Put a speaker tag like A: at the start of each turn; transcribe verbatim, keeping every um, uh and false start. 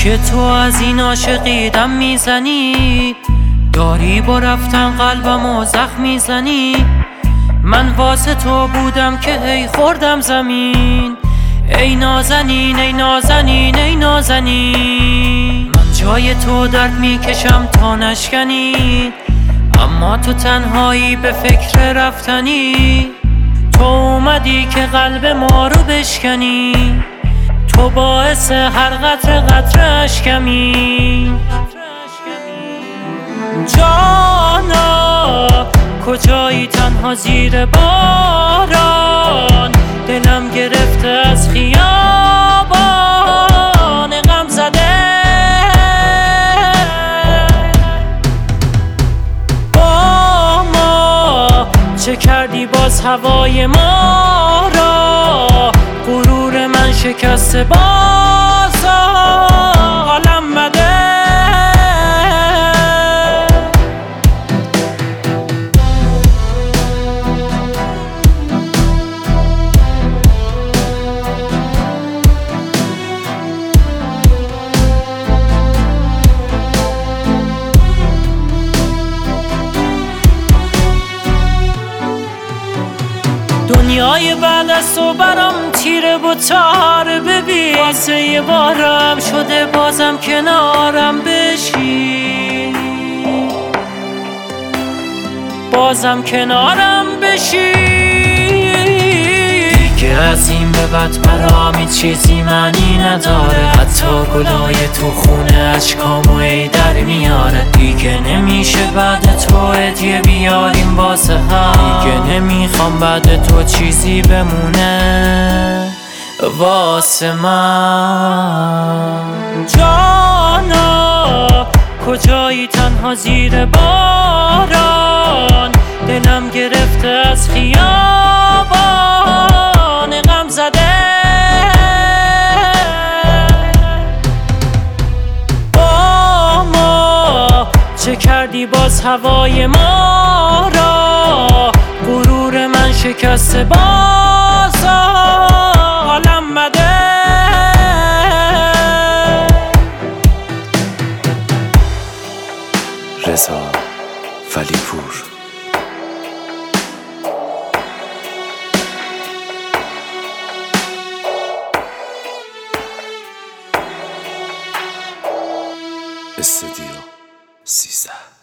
A: که تو از این عاشقی دم میزنی، داری با رفتن قلبمو زخم میزنی. من واسه تو بودم که ای خوردم زمین، ای نازنین ای نازنین ای نازنین. من جای تو درد میکشم تا نشکنی، اما تو تنهایی به فکر رفتنی. تو اومدی که قلب ما رو بشکنی، تو باعث هر قطره قطره اشکمی. جانا کجایی تنها زیر باران، دلم گرفته از خیابان غم زده. با ما چه کردی باز هوای ما را، غرور من شکسته باز حالم بده. دنیای بعد از تو برام تیره و تار، ببین واسه یه بارم شده بازم کنارم بشی، بازم کنارم بشی. دیگه از این به بعد برام هیچ چیزی معنی نداره، حتی گلای تو خونه اشکامو ای در میاره. دیگه نمیشه بعد تو هدیه بیاریم واسه هم، دیگه نمیخوام بعد تو چیزی بمونه واسه من. جانا کجایی تنها زیر باران، دلم گرفته از خیابان غم زده. با ما چه کردی باز هوای ما را، غرور من شکسته باز حالم بده.
B: رضا ولیپور. استودیو سیزده.